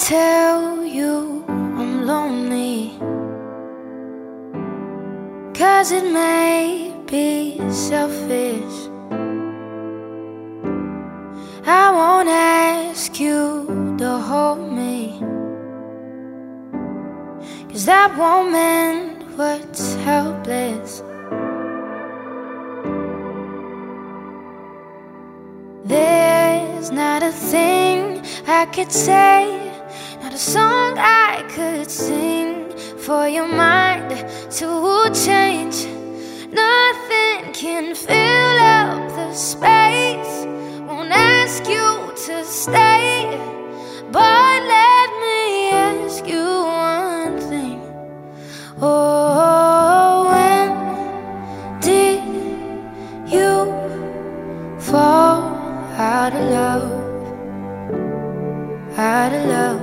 tell you I'm lonely, 'cause it may be selfish. I won't ask you to hold me, 'cause that won't mend what's helpless. There's not a thing I could say, not a song I could sing for your mind to change. Nothing can fill up the space. Won't ask you to stay, but let me ask you one thing. Oh, when did you fall out of love? Out of love.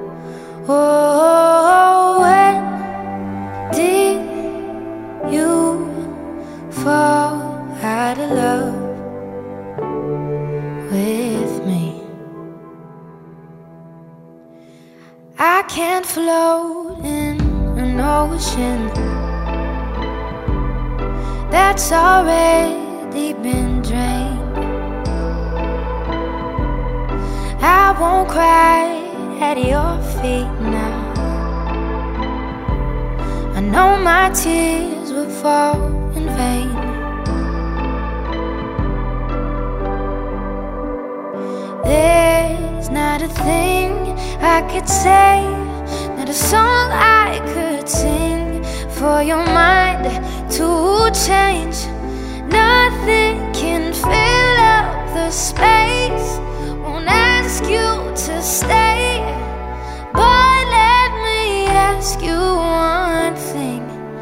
Oh, when did you fall out of love with me? I can't float in an ocean that's already been drained. I won't cry at your feet now. I know my tears will fall in vain. There's not a thing I could say, not a song I could sing for your mind to change. Nothing can fill up the space. Won't ask you to stay, but let me ask you one thing.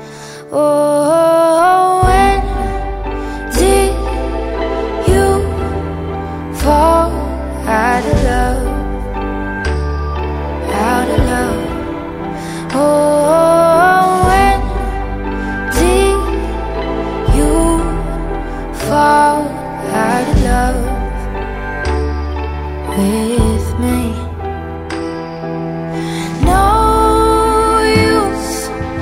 Oh, when did you fall out of love? Out of love. Oh, when did you fall out of love with me? No use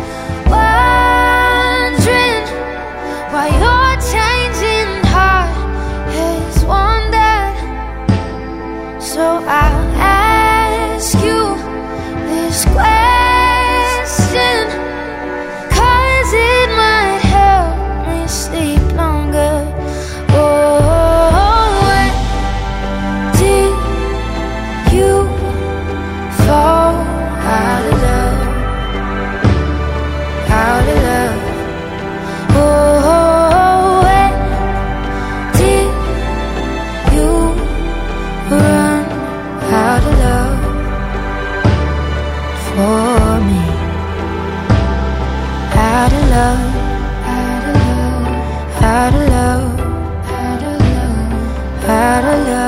wondering why your changing heart has wandered. So I'll ask you this question, 'cause it might help me sleep longer. Oh, when did you fall out of love? Out of love. Oh, when did you run out of love for me? Out of love. Out of love. Out of love. Out of love. Out of love.